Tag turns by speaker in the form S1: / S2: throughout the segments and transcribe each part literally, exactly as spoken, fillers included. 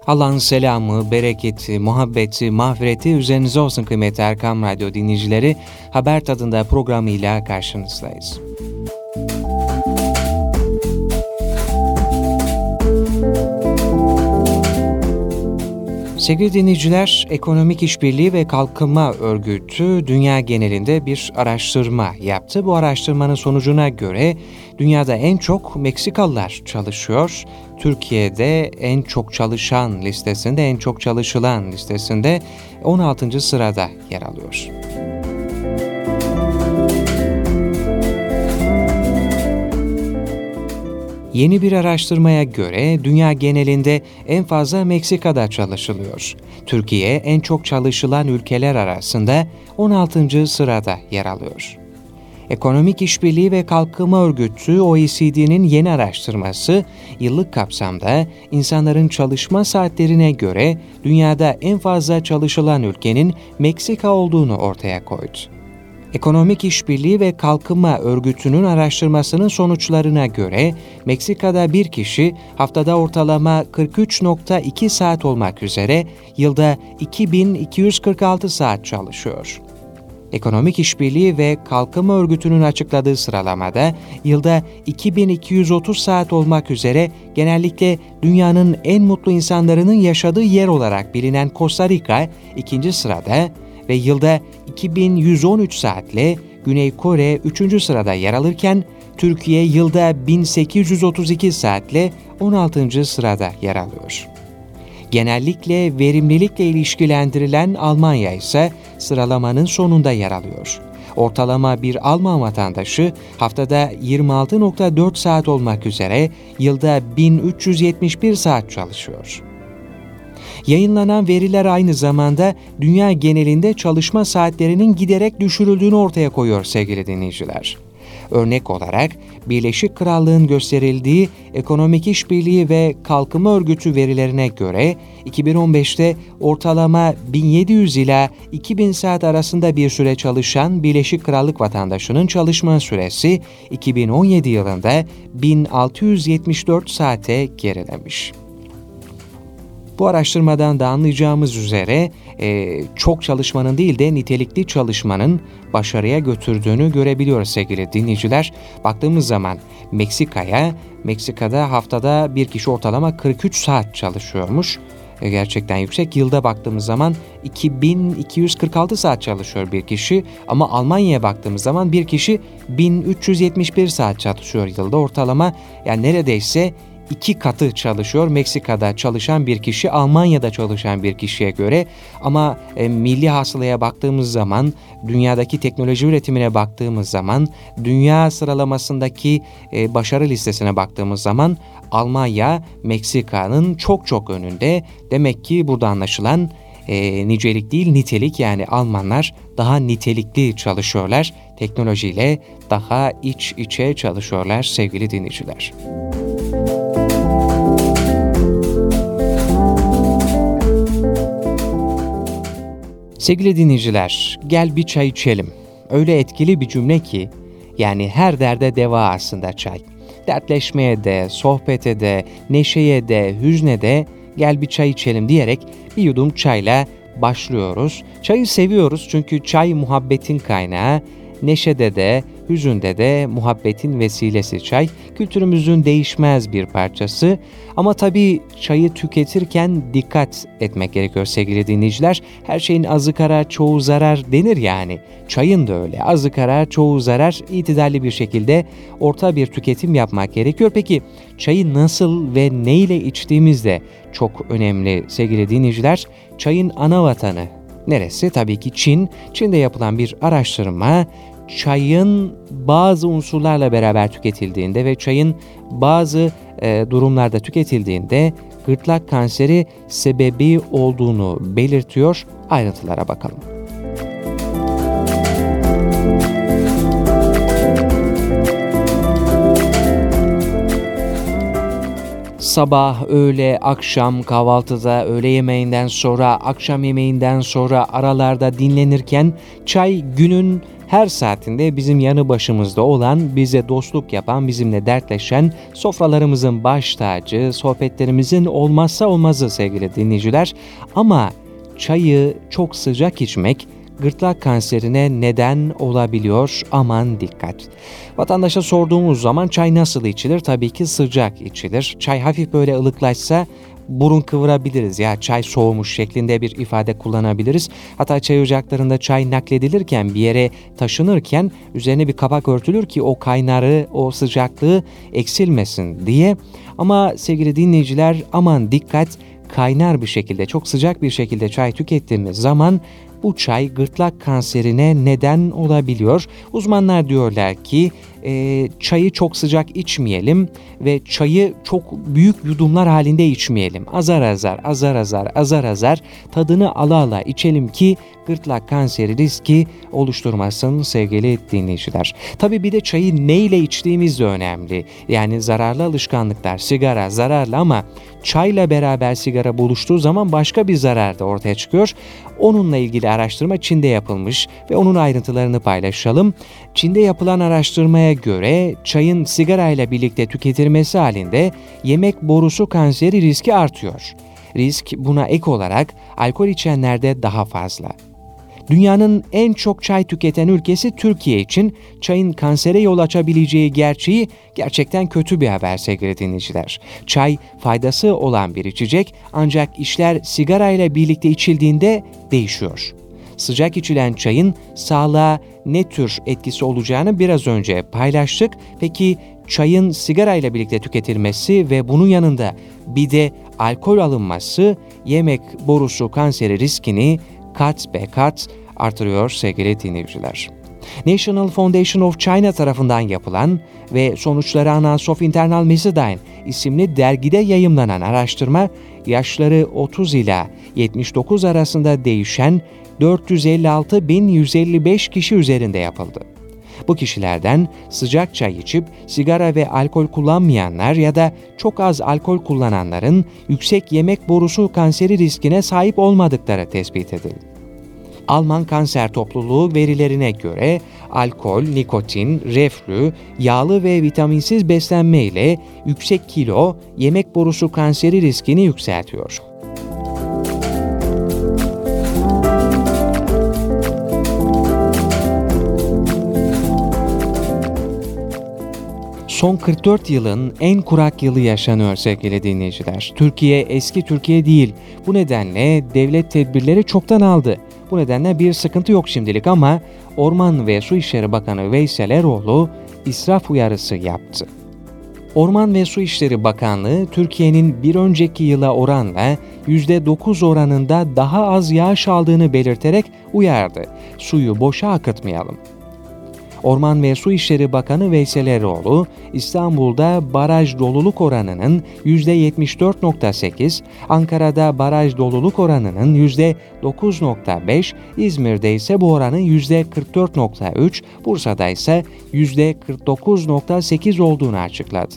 S1: Allah'ın selamı, bereketi, muhabbeti, mağfireti üzerinize olsun kıymetli Erkam Radyo dinleyicileri. Haber Tadında programıyla karşınızdayız. Sevgili dinleyiciler, Ekonomik İşbirliği ve Kalkınma Örgütü dünya genelinde bir araştırma yaptı. Bu araştırmanın sonucuna göre dünyada en çok Meksikalılar çalışıyor. Türkiye'de en çok çalışan listesinde, en çok çalışılan listesinde on altıncı sırada yer alıyor. Yeni bir araştırmaya göre dünya genelinde en fazla Meksika'da çalışılıyor. Türkiye en çok çalışılan ülkeler arasında on altıncı sırada yer alıyor. Ekonomik İşbirliği ve Kalkınma Örgütü O E C D'nin yeni araştırması, yıllık kapsamda insanların çalışma saatlerine göre dünyada en fazla çalışılan ülkenin Meksika olduğunu ortaya koydu. Ekonomik İşbirliği ve Kalkınma Örgütü'nün araştırmasının sonuçlarına göre Meksika'da bir kişi haftada ortalama kırk üç nokta iki saat olmak üzere yılda iki bin iki yüz kırk altı saat çalışıyor. Ekonomik İşbirliği ve Kalkınma Örgütü'nün açıkladığı sıralamada yılda iki bin iki yüz otuz saat olmak üzere genellikle dünyanın en mutlu insanlarının yaşadığı yer olarak bilinen Costa Rica ikinci sırada ve yılda iki bin yüz on üç saatle Güney Kore üçüncü sırada yer alırken Türkiye yılda bin sekiz yüz otuz iki saatle on altıncı sırada yer alıyor. Genellikle verimlilikle ilişkilendirilen Almanya ise sıralamanın sonunda yer alıyor. Ortalama bir Alman vatandaşı haftada yirmi altı nokta dört saat olmak üzere yılda bin üç yüz yetmiş bir saat çalışıyor. Yayınlanan veriler aynı zamanda dünya genelinde çalışma saatlerinin giderek düşürüldüğünü ortaya koyuyor sevgili dinleyiciler. Örnek olarak Birleşik Krallık'ın gösterildiği Ekonomik İşbirliği ve Kalkınma Örgütü verilerine göre iki bin on beşte ortalama bin yedi yüz ila iki bin saat arasında bir süre çalışan Birleşik Krallık vatandaşının çalışma süresi iki bin on yedi yılında bin altı yüz yetmiş dört saate gerilemiş. Bu araştırmadan da anlayacağımız üzere e, çok çalışmanın değil de nitelikli çalışmanın başarıya götürdüğünü görebiliyoruz sevgili dinleyiciler. Baktığımız zaman Meksika'ya, Meksika'da haftada bir kişi ortalama kırk üç saat çalışıyormuş. E, gerçekten yüksek. Yılda baktığımız zaman iki bin iki yüz kırk altı saat çalışıyor bir kişi. Ama Almanya'ya baktığımız zaman bir kişi bin üç yüz yetmiş bir saat çalışıyor yılda ortalama. Yani neredeyse İki katı çalışıyor Meksika'da çalışan bir kişi Almanya'da çalışan bir kişiye göre. Ama e, milli hasılaya baktığımız zaman, dünyadaki teknoloji üretimine baktığımız zaman, dünya sıralamasındaki e, başarı listesine baktığımız zaman Almanya Meksika'nın çok çok önünde. Demek ki burada anlaşılan e, nicelik değil nitelik, yani Almanlar daha nitelikli çalışıyorlar. Teknolojiyle daha iç içe çalışıyorlar sevgili dinleyiciler. Sevgili dinleyiciler, gel bir çay içelim. Öyle etkili bir cümle ki, yani her derde deva aslında çay. Dertleşmeye de, sohbete de, neşeye de, hüzne de gel bir çay içelim diyerek bir yudum çayla başlıyoruz. Çayı seviyoruz çünkü çay muhabbetin kaynağı. Neşede de, hüzünde de muhabbetin vesilesi çay. Kültürümüzün değişmez bir parçası. Ama tabii çayı tüketirken dikkat etmek gerekiyor sevgili dinleyiciler. Her şeyin azı karar, çoğu zarar denir yani. Çayın da öyle. Azı karar, çoğu zarar. İtidalli bir şekilde orta bir tüketim yapmak gerekiyor. Peki çayı nasıl ve neyle içtiğimiz de çok önemli sevgili dinleyiciler. Çayın ana vatanı neresi? Tabii ki Çin. Çin'de yapılan bir araştırma, çayın bazı unsurlarla beraber tüketildiğinde ve çayın bazı e, durumlarda tüketildiğinde gırtlak kanseri sebebi olduğunu belirtiyor. Ayrıntılara bakalım. Sabah, öğle, akşam, kahvaltıda, öğle yemeğinden sonra, akşam yemeğinden sonra aralarda dinlenirken çay günün her saatinde bizim yanı başımızda olan, bize dostluk yapan, bizimle dertleşen, sofralarımızın baş tacı, sohbetlerimizin olmazsa olmazı sevgili dinleyiciler. Ama çayı çok sıcak içmek gırtlak kanserine neden olabiliyor. Aman dikkat. Vatandaşa sorduğumuz zaman çay nasıl içilir? Tabii ki sıcak içilir. Çay hafif böyle ılıklaşsa burun kıvırabiliriz, ya çay soğumuş şeklinde bir ifade kullanabiliriz. Hatta çay ocaklarında çay nakledilirken, bir yere taşınırken üzerine bir kapak örtülür ki o kaynarı, o sıcaklığı eksilmesin diye. Ama sevgili dinleyiciler, aman dikkat, kaynar bir şekilde, çok sıcak bir şekilde çay tükettiğimiz zaman bu çay gırtlak kanserine neden olabiliyor. Uzmanlar diyorlar ki e, çayı çok sıcak içmeyelim ve çayı çok büyük yudumlar halinde içmeyelim. Azar azar, azar azar, azar azar tadını ala ala içelim ki gırtlak kanseri riski oluşturmasın sevgili dinleyiciler. Tabii bir de çayı neyle içtiğimiz de önemli. Yani zararlı alışkanlıklar, sigara zararlı ama çayla beraber sigara buluştuğu zaman başka bir zarar da ortaya çıkıyor. Onunla ilgili araştırma Çin'de yapılmış ve onun ayrıntılarını paylaşalım. Çin'de yapılan araştırmaya göre çayın sigara ile birlikte tüketilmesi halinde yemek borusu kanseri riski artıyor. Risk buna ek olarak alkol içenlerde daha fazla. Dünyanın en çok çay tüketen ülkesi Türkiye için çayın kansere yol açabileceği gerçeği gerçekten kötü bir haber sevgili dinleyiciler. Çay faydası olan bir içecek, ancak işler sigara ile birlikte içildiğinde değişiyor. Sıcak içilen çayın sağlığa ne tür etkisi olacağını biraz önce paylaştık. Peki çayın sigara ile birlikte tüketilmesi ve bunun yanında bir de alkol alınması yemek borusu kanseri riskini kat be kat artırıyor sevgili dinleyiciler. National Foundation of China tarafından yapılan ve sonuçları Annals of Internal Medicine isimli dergide yayımlanan araştırma, yaşları otuz ila yetmiş dokuz arasında değişen dört yüz elli altı bin yüz elli beş kişi üzerinde yapıldı. Bu kişilerden sıcak çay içip sigara ve alkol kullanmayanlar ya da çok az alkol kullananların yüksek yemek borusu kanseri riskine sahip olmadıkları tespit edildi. Alman Kanser Topluluğu verilerine göre alkol, nikotin, reflü, yağlı ve vitaminsiz beslenme ile yüksek kilo yemek borusu kanseri riskini yükseltiyor. Son kırk dört yılın en kurak yılı yaşanıyor sevgili dinleyiciler. Türkiye eski Türkiye değil. Bu nedenle devlet tedbirleri çoktan aldı. Bu nedenle bir sıkıntı yok şimdilik ama Orman ve Su İşleri Bakanı Veysel Eroğlu israf uyarısı yaptı. Orman ve Su İşleri Bakanlığı, Türkiye'nin bir önceki yıla oranla yüzde dokuz oranında daha az yağış aldığını belirterek uyardı. Suyu boşa akıtmayalım. Orman ve Su İşleri Bakanı Veysel Eroğlu, İstanbul'da baraj doluluk oranının yüzde yetmiş dört virgül sekiz, Ankara'da baraj doluluk oranının yüzde dokuz virgül beş, İzmir'de ise bu oranın yüzde kırk dört virgül üç, Bursa'da ise yüzde kırk dokuz virgül sekiz olduğunu açıkladı.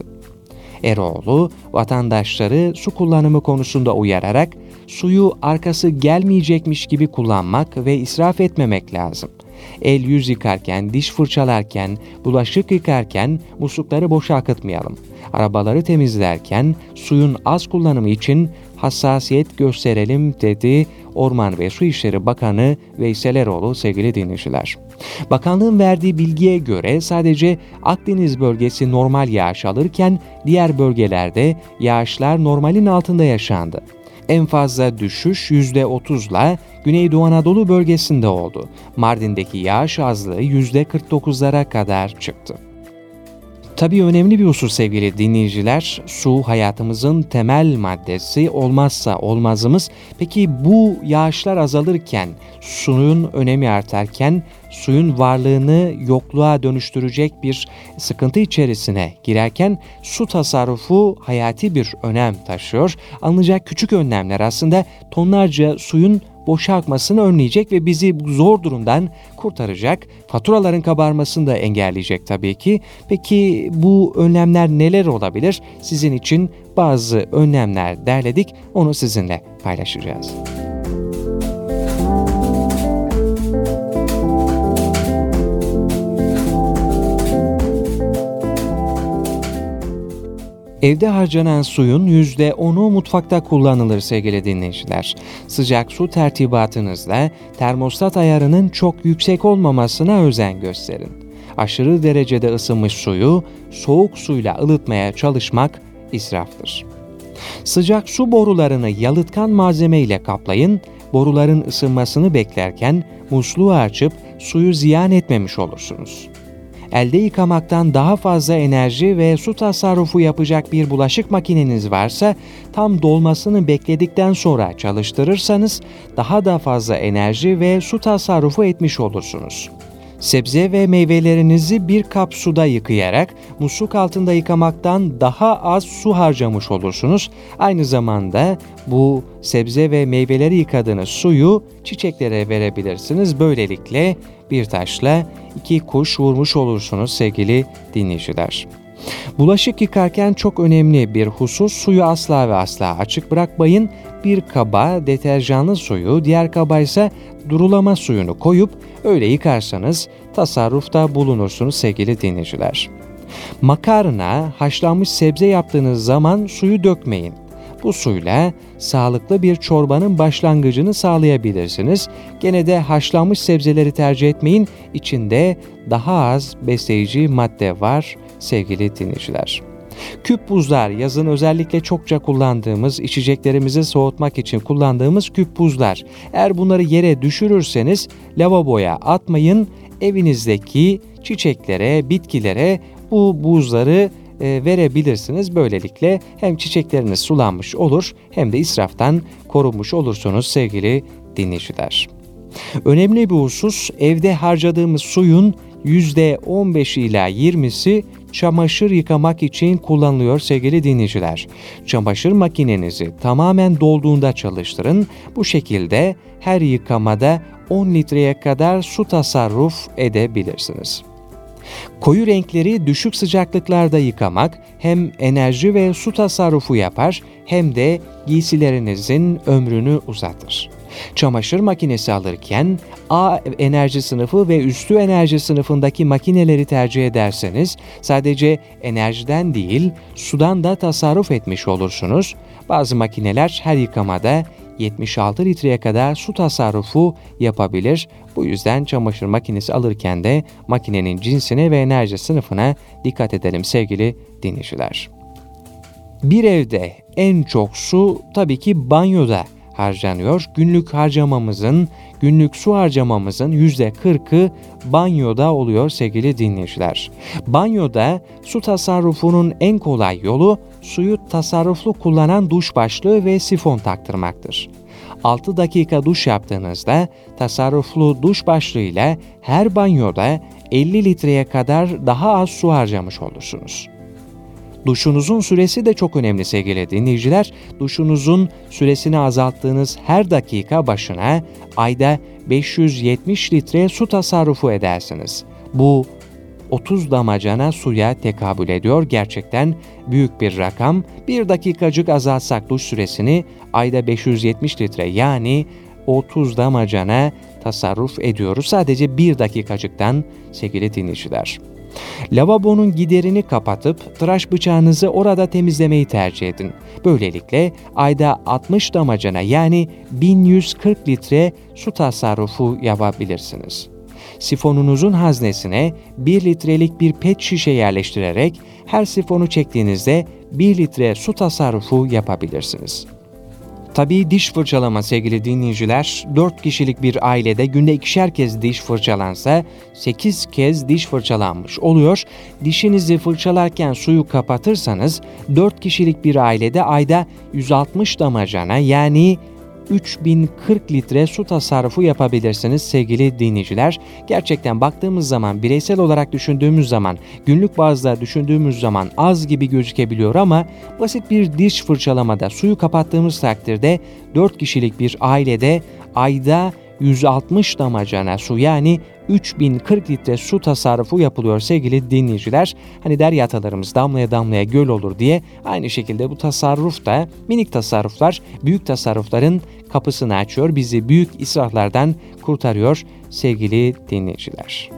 S1: Eroğlu, vatandaşları su kullanımı konusunda uyararak, suyu arkası gelmeyecekmiş gibi kullanmak ve israf etmemek lazım. El yüz yıkarken, diş fırçalarken, bulaşık yıkarken muslukları boşa akıtmayalım. Arabaları temizlerken suyun az kullanımı için hassasiyet gösterelim dedi Orman ve Su İşleri Bakanı Veysel Eroğlu sevgili dinleyiciler. Bakanlığın verdiği bilgiye göre sadece Akdeniz bölgesi normal yağış alırken diğer bölgelerde yağışlar normalin altında yaşandı. En fazla düşüş yüzde otuzla Güneydoğu Anadolu bölgesinde oldu. Mardin'deki yağış azlığı yüzde kırk dokuzlara kadar çıktı. Tabii önemli bir husus sevgili dinleyiciler, su hayatımızın temel maddesi, olmazsa olmazımız. Peki bu yağışlar azalırken, suyun önemi artarken, suyun varlığını yokluğa dönüştürecek bir sıkıntı içerisine girerken su tasarrufu hayati bir önem taşıyor. Alınacak küçük önlemler aslında tonlarca suyun boşa akmasını önleyecek ve bizi zor durumdan kurtaracak. Faturaların kabarmasını da engelleyecek tabii ki. Peki bu önlemler neler olabilir? Sizin için bazı önlemler derledik. Onu sizinle paylaşacağız. Evde harcanan suyun yüzde onu mutfakta kullanılır sevgili dinleyiciler. Sıcak su tertibatınızda termostat ayarının çok yüksek olmamasına özen gösterin. Aşırı derecede ısınmış suyu soğuk suyla ılıtmaya çalışmak israftır. Sıcak su borularını yalıtkan malzeme ile kaplayın, boruların ısınmasını beklerken musluğu açıp suyu ziyan etmemiş olursunuz. Elde yıkamaktan daha fazla enerji ve su tasarrufu yapacak bir bulaşık makineniz varsa, tam dolmasını bekledikten sonra çalıştırırsanız daha da fazla enerji ve su tasarrufu etmiş olursunuz. Sebze ve meyvelerinizi bir kap suda yıkayarak musluk altında yıkamaktan daha az su harcamış olursunuz. Aynı zamanda bu sebze ve meyveleri yıkadığınız suyu çiçeklere verebilirsiniz. Böylelikle bir taşla iki kuş vurmuş olursunuz sevgili dinleyiciler. Bulaşık yıkarken çok önemli bir husus, suyu asla ve asla açık bırakmayın. Bir kaba deterjanlı suyu, diğer kaba ise durulama suyunu koyup öyle yıkarsanız tasarrufta bulunursunuz sevgili dinleyiciler. Makarna, haşlanmış sebze yaptığınız zaman suyu dökmeyin. Bu suyla sağlıklı bir çorbanın başlangıcını sağlayabilirsiniz. Gene de haşlanmış sebzeleri tercih etmeyin. İçinde daha az besleyici madde var sevgili dinleyiciler. Küp buzlar, yazın özellikle çokça kullandığımız, içeceklerimizi soğutmak için kullandığımız küp buzlar. Eğer bunları yere düşürürseniz lavaboya atmayın, evinizdeki çiçeklere, bitkilere bu buzları e, verebilirsiniz. Böylelikle hem çiçekleriniz sulanmış olur hem de israftan korunmuş olursunuz sevgili dinleyiciler. Önemli bir husus, evde harcadığımız suyun yüzde on beş ila yirmisi çamaşır yıkamak için kullanılıyor sevgili dinleyiciler. Çamaşır makinenizi tamamen dolduğunda çalıştırın. Bu şekilde her yıkamada on litreye kadar su tasarruf edebilirsiniz. Koyu renkleri düşük sıcaklıklarda yıkamak hem enerji ve su tasarrufu yapar hem de giysilerinizin ömrünü uzatır. Çamaşır makinesi alırken A enerji sınıfı ve üstü enerji sınıfındaki makineleri tercih ederseniz sadece enerjiden değil sudan da tasarruf etmiş olursunuz. Bazı makineler her yıkamada yetmiş altı litreye kadar su tasarrufu yapabilir. Bu yüzden çamaşır makinesi alırken de makinenin cinsine ve enerji sınıfına dikkat edelim sevgili dinleyiciler. Bir evde en çok su tabii ki banyoda harcanıyor. Günlük harcamamızın, günlük su harcamamızın yüzde kırkı banyoda oluyor sevgili dinleyiciler. Banyoda su tasarrufunun en kolay yolu suyu tasarruflu kullanan duş başlığı ve sifon taktırmaktır. altı dakika duş yaptığınızda tasarruflu duş başlığıyla her banyoda elli litreye kadar daha az su harcamış olursunuz. Duşunuzun süresi de çok önemli sevgili dinleyiciler. Duşunuzun süresini azalttığınız her dakika başına ayda beş yüz yetmiş litre su tasarrufu edersiniz. Bu otuz damacana suya tekabül ediyor. Gerçekten büyük bir rakam. Bir dakikacık azaltsak duş süresini ayda beş yüz yetmiş litre yani otuz damacana tasarruf ediyoruz. Sadece bir dakikacıktan sevgili dinleyiciler. Lavabonun giderini kapatıp tıraş bıçağınızı orada temizlemeyi tercih edin. Böylelikle ayda altmış damacana yani bin yüz kırk litre su tasarrufu yapabilirsiniz. Sifonunuzun haznesine bir litrelik bir pet şişe yerleştirerek her sifonu çektiğinizde bir litre su tasarrufu yapabilirsiniz. Tabii diş fırçalama sevgili dinleyiciler, dört kişilik bir ailede günde ikişer kez diş fırçalansa sekiz kez diş fırçalanmış oluyor. Dişinizi fırçalarken suyu kapatırsanız dört kişilik bir ailede ayda yüz altmış damacana yani üç bin kırk litre su tasarrufu yapabilirsiniz sevgili dinleyiciler. Gerçekten baktığımız zaman, bireysel olarak düşündüğümüz zaman, günlük bazda düşündüğümüz zaman az gibi gözükebiliyor ama basit bir diş fırçalamada suyu kapattığımız takdirde dört kişilik bir ailede ayda yüz altmış damacana su yani üç bin kırk litre su tasarrufu yapılıyor sevgili dinleyiciler. Hani der ya atalarımız damlaya damlaya göl olur diye, aynı şekilde bu tasarruf da, minik tasarruflar büyük tasarrufların kapısını açıyor, bizi büyük israflardan kurtarıyor sevgili dinleyiciler.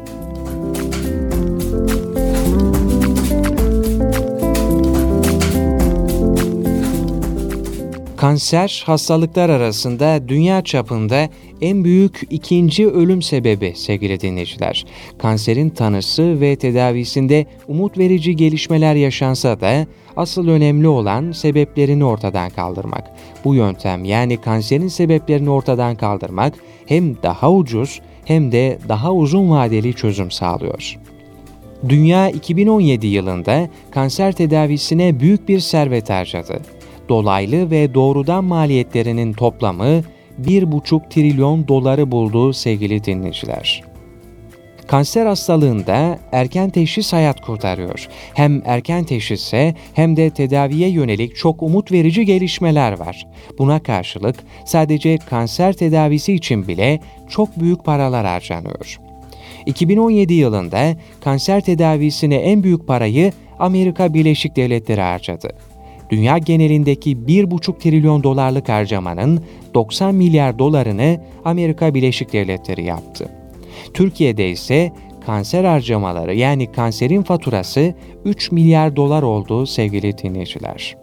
S1: Kanser, hastalıklar arasında dünya çapında en büyük ikinci ölüm sebebi sevgili dinleyiciler. Kanserin tanısı ve tedavisinde umut verici gelişmeler yaşansa da asıl önemli olan sebeplerini ortadan kaldırmak. Bu yöntem, yani kanserin sebeplerini ortadan kaldırmak, hem daha ucuz hem de daha uzun vadeli çözüm sağlıyor. Dünya iki bin on yedi yılında kanser tedavisine büyük bir servet harcadı. Dolaylı ve doğrudan maliyetlerinin toplamı bir buçuk trilyon doları buldu sevgili dinleyiciler. Kanser hastalığında erken teşhis hayat kurtarıyor. Hem erken teşhise hem de tedaviye yönelik çok umut verici gelişmeler var. Buna karşılık sadece kanser tedavisi için bile çok büyük paralar harcanıyor. iki bin on yedi yılında kanser tedavisine en büyük parayı Amerika Birleşik Devletleri harcadı. Dünya genelindeki bir buçuk trilyon dolarlık harcamanın doksan milyar dolarını Amerika Birleşik Devletleri yaptı. Türkiye'de ise kanser harcamaları, yani kanserin faturası üç milyar dolar oldu sevgili dinleyiciler.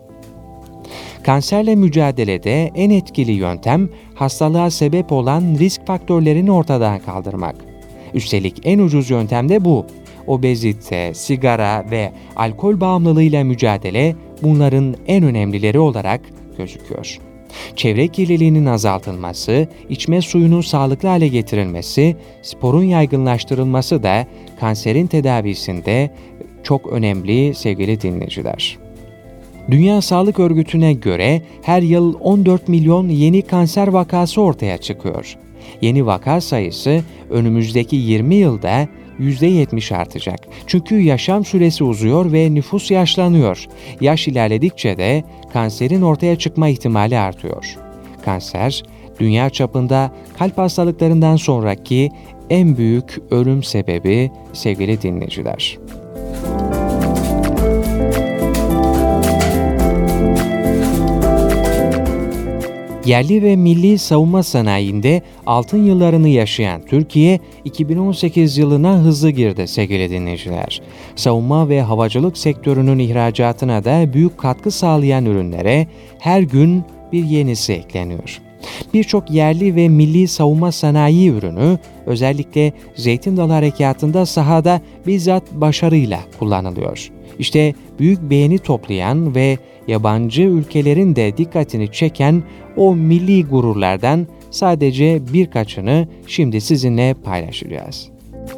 S1: Kanserle mücadelede en etkili yöntem hastalığa sebep olan risk faktörlerini ortadan kaldırmak. Üstelik en ucuz yöntem de bu. Obezite, sigara ve alkol bağımlılığıyla mücadele bunların en önemlileri olarak gözüküyor. Çevre kirliliğinin azaltılması, içme suyunun sağlıklı hale getirilmesi, sporun yaygınlaştırılması da kanserin tedavisinde çok önemli sevgili dinleyiciler. Dünya Sağlık Örgütü'ne göre her yıl on dört milyon yeni kanser vakası ortaya çıkıyor. Yeni vaka sayısı önümüzdeki yirmi yılda yüzde yetmiş artacak. Çünkü yaşam süresi uzuyor ve nüfus yaşlanıyor. Yaş ilerledikçe de kanserin ortaya çıkma ihtimali artıyor. Kanser, dünya çapında kalp hastalıklarından sonraki en büyük ölüm sebebi sevgili dinleyiciler. Yerli ve milli savunma sanayinde altın yıllarını yaşayan Türkiye, iki bin on sekiz yılına hızlı girdi sevgili dinleyiciler. Savunma ve havacılık sektörünün ihracatına da büyük katkı sağlayan ürünlere her gün bir yenisi ekleniyor. Birçok yerli ve milli savunma sanayi ürünü özellikle Zeytin Dalı Harekatı'nda sahada bizzat başarıyla kullanılıyor. İşte büyük beğeni toplayan ve yabancı ülkelerin de dikkatini çeken o milli gururlardan sadece birkaçını şimdi sizinle paylaşacağız.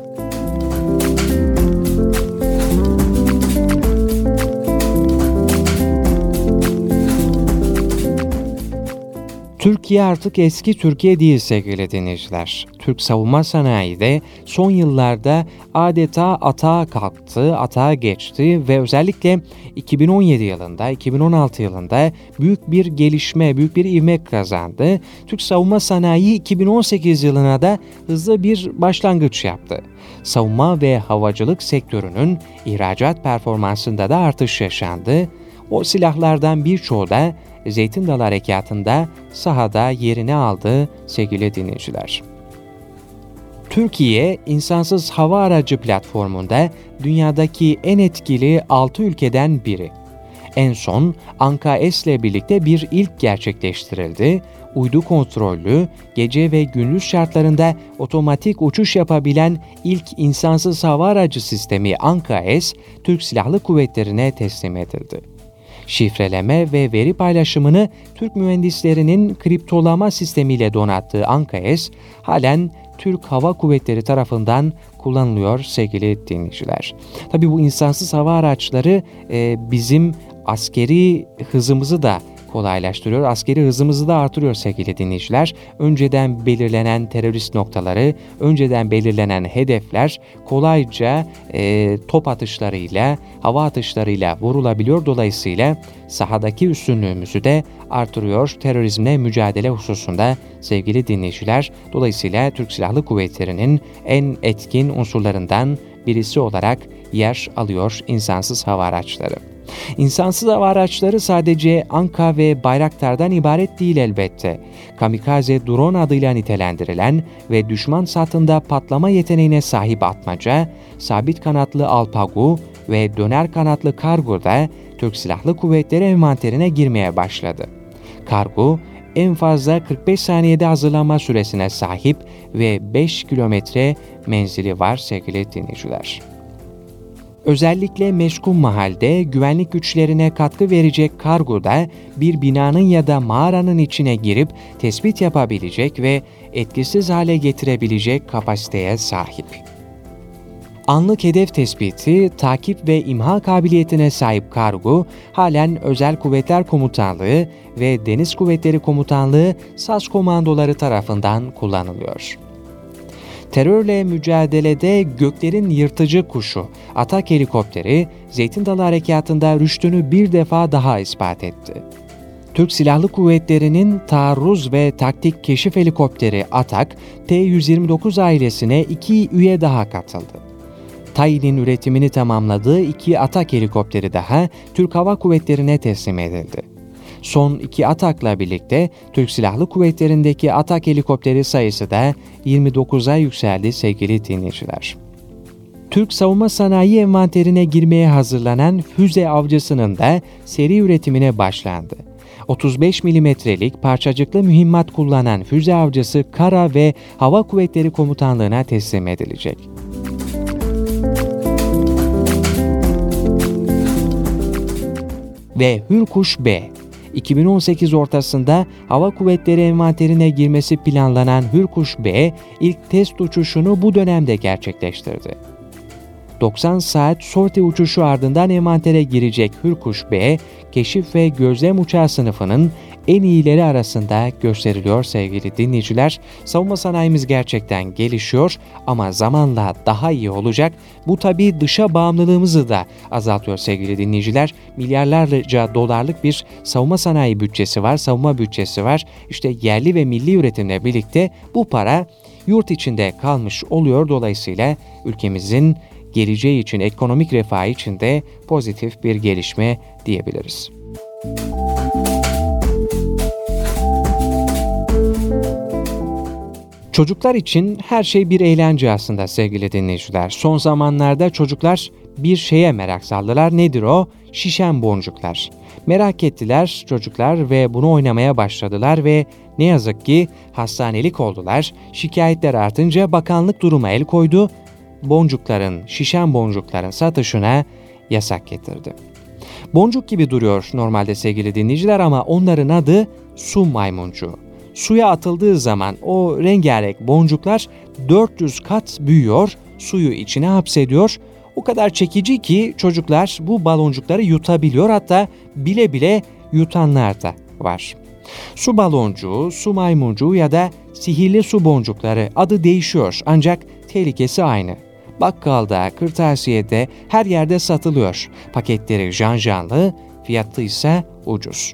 S1: Türkiye artık eski Türkiye değil sevgili dinleyiciler. Türk savunma sanayi de son yıllarda adeta atağa kalktı, atağa geçti ve özellikle iki bin on yedi yılında, iki bin on altı yılında büyük bir gelişme, büyük bir ivme kazandı. Türk savunma sanayi iki bin on sekiz yılına da hızlı bir başlangıç yaptı. Savunma ve havacılık sektörünün ihracat performansında da artış yaşandı. O silahlardan birçoğu da Zeytin Dalı Harekatı'nda sahada yerini aldı sevgili dinleyiciler. Türkiye, insansız hava aracı platformunda dünyadaki en etkili altı ülkeden biri. En son Anka-S ile birlikte bir ilk gerçekleştirildi. Uydu kontrollü, gece ve gündüz şartlarında otomatik uçuş yapabilen ilk insansız hava aracı sistemi Anka-S, Türk Silahlı Kuvvetleri'ne teslim edildi. Şifreleme ve veri paylaşımını Türk mühendislerinin kriptolama sistemiyle donattığı Anka-S, halen Türk Hava Kuvvetleri tarafından kullanılıyor sevgili dinleyiciler. Tabii bu insansız hava araçları e, bizim askeri hızımızı da kolaylaştırıyor, askeri hızımızı da artırıyor sevgili dinleyiciler. Önceden belirlenen terörist noktaları, önceden belirlenen hedefler kolayca e, top atışlarıyla, hava atışlarıyla vurulabiliyor. Dolayısıyla sahadaki üstünlüğümüzü de artırıyor terörizmle mücadele hususunda sevgili dinleyiciler. Dolayısıyla Türk Silahlı Kuvvetleri'nin en etkin unsurlarından birisi olarak yer alıyor insansız hava araçları. İnsansız hava araçları sadece Anka ve Bayraktar'dan ibaret değil elbette. Kamikaze drone adıyla nitelendirilen ve düşman satında patlama yeteneğine sahip Atmaca, sabit kanatlı Alpagu ve döner kanatlı Kargo da Türk Silahlı Kuvvetleri envanterine girmeye başladı. Kargo, en fazla kırk beş saniyede hazırlanma süresine sahip ve beş kilometre menzili var sevgili dinleyiciler. Özellikle meşgul mahalde güvenlik güçlerine katkı verecek kargoda bir binanın ya da mağaranın içine girip tespit yapabilecek ve etkisiz hale getirebilecek kapasiteye sahip. Anlık hedef tespiti, takip ve imha kabiliyetine sahip kargo, halen Özel Kuvvetler Komutanlığı ve Deniz Kuvvetleri Komutanlığı SAS komandoları tarafından kullanılıyor. Terörle mücadelede göklerin yırtıcı kuşu, Atak helikopteri, Zeytin Dalı Harekatı'nda rüştünü bir defa daha ispat etti. Türk Silahlı Kuvvetleri'nin taarruz ve taktik keşif helikopteri Atak, T yüz yirmi dokuz ailesine iki üye daha katıldı. T A İ'nin üretimini tamamladığı iki Atak helikopteri daha Türk Hava Kuvvetleri'ne teslim edildi. Son iki Atak'la birlikte Türk Silahlı Kuvvetleri'ndeki Atak helikopteri sayısı da yirmi dokuza yükseldi sevgili dinleyiciler. Türk savunma sanayi envanterine girmeye hazırlanan füze avcısının da seri üretimine başlandı. otuz beş milimetrelik parçacıklı mühimmat kullanan füze avcısı Kara ve Hava Kuvvetleri Komutanlığı'na teslim edilecek. Ve Hürkuş B. iki bin on sekiz ortasında Hava Kuvvetleri envanterine girmesi planlanan Hürkuş B, ilk test uçuşunu bu dönemde gerçekleştirdi. doksan saat sorti uçuşu ardından envantere girecek Hürkuş B, keşif ve gözlem uçağı sınıfının en iyileri arasında gösteriliyor sevgili dinleyiciler. Savunma sanayimiz gerçekten gelişiyor ama zamanla daha iyi olacak. Bu tabii dışa bağımlılığımızı da azaltıyor sevgili dinleyiciler. Milyarlarca dolarlık bir savunma sanayi bütçesi var, savunma bütçesi var. İşte yerli ve milli üretimle birlikte bu para yurt içinde kalmış oluyor. Dolayısıyla ülkemizin geleceği için, ekonomik refah için de pozitif bir gelişme diyebiliriz. Çocuklar için her şey bir eğlence aslında sevgili dinleyiciler. Son zamanlarda çocuklar bir şeye merak saldılar. Nedir o? Şişen boncuklar. Merak ettiler çocuklar ve bunu oynamaya başladılar ve ne yazık ki hastanelik oldular. Şikayetler artınca bakanlık duruma el koydu. Boncukların, şişen boncukların satışına yasak getirdi. Boncuk gibi duruyor normalde sevgili dinleyiciler ama onların adı su maymuncuğu. Suya atıldığı zaman o rengarenk boncuklar dört yüz kat büyüyor, suyu içine hapsediyor. O kadar çekici ki çocuklar bu baloncukları yutabiliyor, hatta bile bile yutanlar da var. Su baloncuğu, su maymuncuğu ya da sihirli su boncukları adı değişiyor ancak tehlikesi aynı. Bakkalda, kırtasiyede, her yerde satılıyor. Paketleri janjanlı, fiyatı ise ucuz.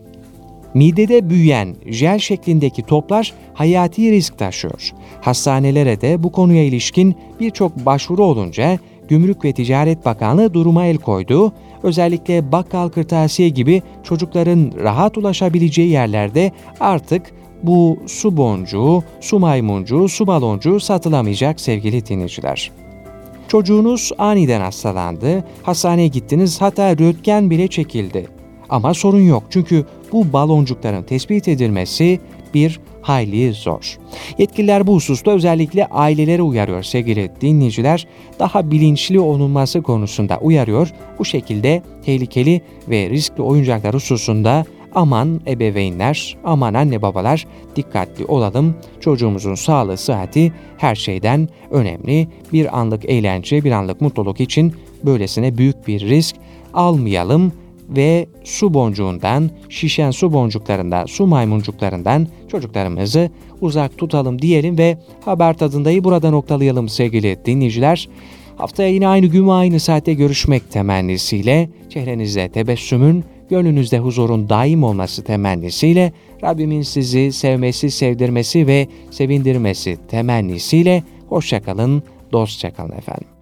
S1: Midede büyüyen jel şeklindeki toplar hayati risk taşıyor. Hastanelere de bu konuya ilişkin birçok başvuru olunca Gümrük ve Ticaret Bakanlığı duruma el koydu. Özellikle bakkal, kırtasiye gibi çocukların rahat ulaşabileceği yerlerde artık bu su boncuğu, su maymuncuğu, su baloncuğu satılamayacak sevgili dinleyiciler. Çocuğunuz aniden hastalandı, hastaneye gittiniz, hatta röntgen bile çekildi. Ama sorun yok çünkü bu baloncukların tespit edilmesi bir hayli zor. Yetkililer bu hususta özellikle ailelere uyarıyor sevgili dinleyiciler. Daha bilinçli olunması konusunda uyarıyor. Bu şekilde tehlikeli ve riskli oyuncaklar hususunda aman ebeveynler, aman anne babalar dikkatli olalım. Çocuğumuzun sağlığı, sıhhati her şeyden önemli. Bir anlık eğlence, bir anlık mutluluk için böylesine büyük bir risk almayalım ve su boncuğundan, şişen su boncuklarından, su maymuncuklarından çocuklarımızı uzak tutalım diyelim ve haber tadındayı burada noktalayalım sevgili dinleyiciler. Haftaya yine aynı gün ve aynı saatte görüşmek temennisiyle, çehrenizde tebessümün, gönlünüzde huzurun daim olması temennisiyle, Rabbimin sizi sevmesi, sevdirmesi ve sevindirmesi temennisiyle hoşça kalın, dostça kalın efendim.